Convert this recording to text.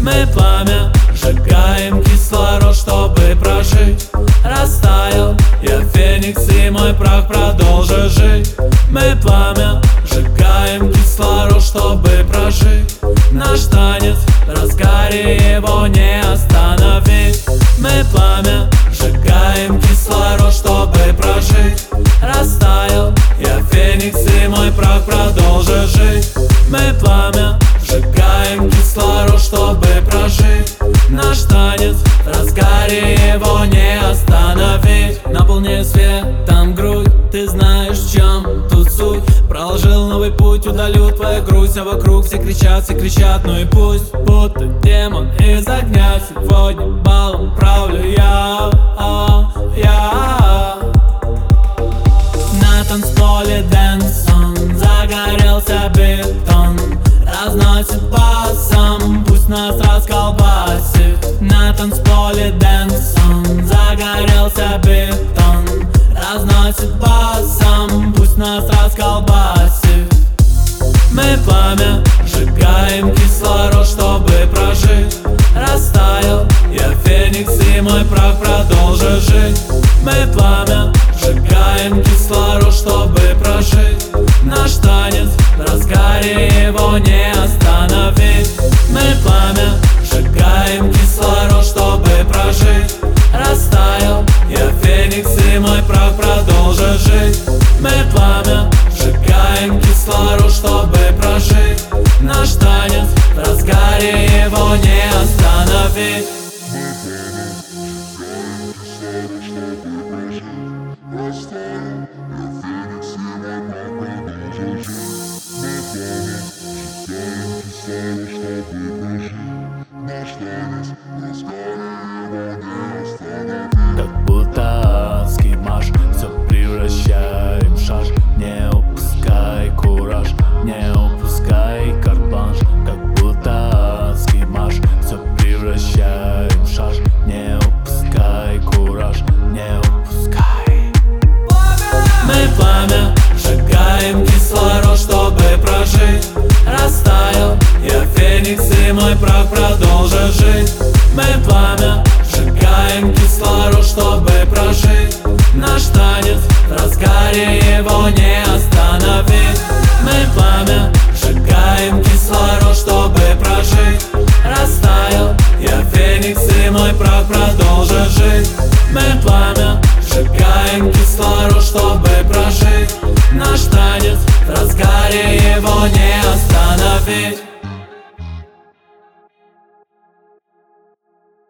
Мы пламя, сжигаем кислород, чтобы прожить. Растаял я феникс, и мой прах продолжит жить. Мы пламя, сжигаем кислород, чтобы прожить. Наш танец в разгаре, его не остановить. Мы пламя, сжигаем кислород, чтобы прожить. Растаял я феникс, и мой прах продолжит жить. Мы пламя, сжигаем кислород, чтобы прожить. Наш танец в разгаре, его не остановить. Наполняю светом грудь, ты знаешь, в чем тут суть. Проложил новый путь, удалю твою грусть. А вокруг все кричат, ну и пусть. Будто демон из огня, сегодня балом правлю я. На танцполе дэнсон, загорелся бетон. Разносит басом, пусть нас расколбасит. На танцполе дэнсон, загорелся бетон. Разносит басом, пусть нас расколбасит. Мы пламя, сжигаем кислород, чтобы прожить. Растаял я феникс, и мой прах продолжит жить. Мы пламя, сжигаем кислород, чтобы прожить. Наш танец в разгаре, его не остановить. Мы пламя, сжигаем кислород, чтобы прожить. Растаял я феникс, и мой прах продолжит жить. Мы пламя, сжигаем кислород, чтобы прожить. Наш танец в разгаре, его не остановить. Как будто адский марш, все превращаем в шаш. Не упускай кураж, не упускай карт-бланш. Как будто адский марш, все превращаем в шаш. Не упускай кураж, не упускай. Мы пламя, сжигаем кислород, чтобы прожить. Растаял я феникс, и мой прах продолжит жить. Мы пламя, сжигаем кислород, чтобы прожить. Наш танец в разгаре, его не остановить. Мы пламя, сжигаем кислород, чтобы прожить. Растаял я феникс, и мой прах продолжит жить. Мы пламя, сжигаем кислород, чтобы прожить. Наш танец в разгаре, его не остановить.